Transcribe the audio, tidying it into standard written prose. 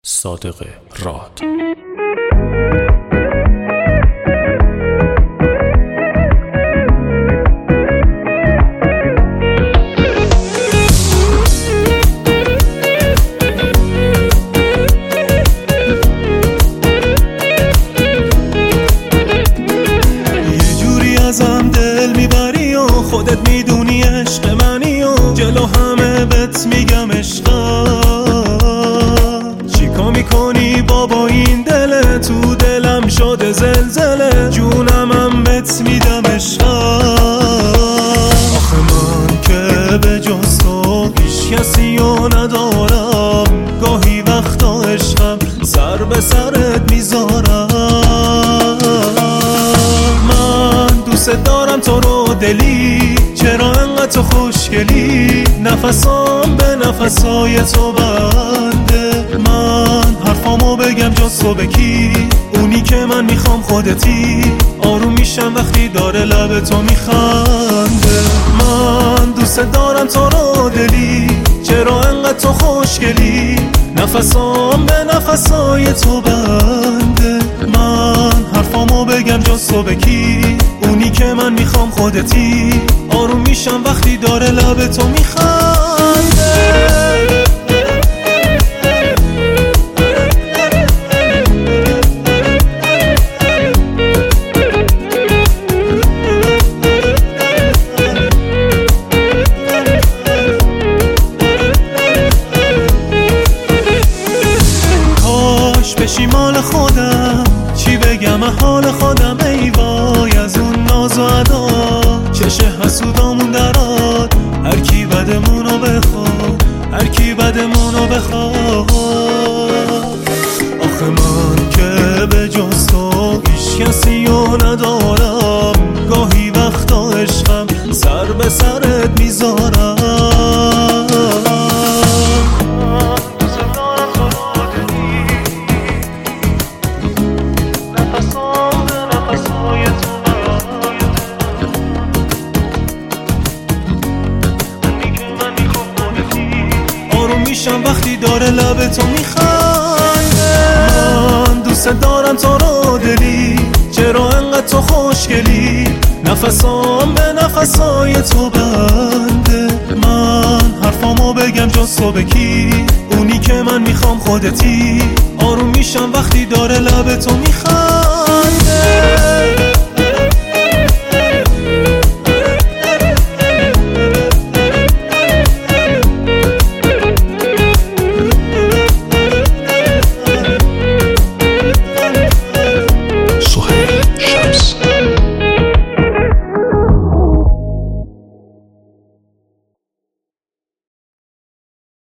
صادق راد. یه جوری ازم دل میبری و خودت میدونی عشق منی و جلو همه بهت میگم عشقم. چیکار میکنی بابا این دل تو دلم شده زلزله، جونمم بهت میدم عشقم. آخه من که به جز تو هیچ کسی رو ندارم، گاهی وقتا عشقم سر به سرت میذارم. دوست دارم تو رو دلی، چرا انقدر تو خوشگلی، نفسام به نفسای تو بنده. من حرفامو بگم جز تو به کی؟ اونی که من میخوام خودتی. آروم میشم وقتی داره لب تو میخنده. من دوست دارم تو رو دلی، چرا انقدر تو خوشگلی، نفسام به نفسای تو بنده. من حرفامو بگم جز تو به کی؟ اونی که من میخوام خودتی. آروم میشم وقتی داره لب تو میخنده. کاش بشی مال خودم، چی بگم حال خودم. ای وای از اون ناز و ادا، چشه حسودامون دراد. هر کی بدمونو بخواد، هر کی بدمونو بخواد. آخه من که به جز تو هیچ کسی رو ندارم، گاهی وقتا عشقم سر به سرت میذارم. میشم وقتی داره لب تو میخنده. من دوست دارم تو رو دلی، چرا انقدر تو خوشگلی، نفسام به نفسای تو بنده. من حرفامو بگم جز تو به کی؟ اونی که من میخوام خودتی. آروم میشم وقتی داره لب تو میخنده.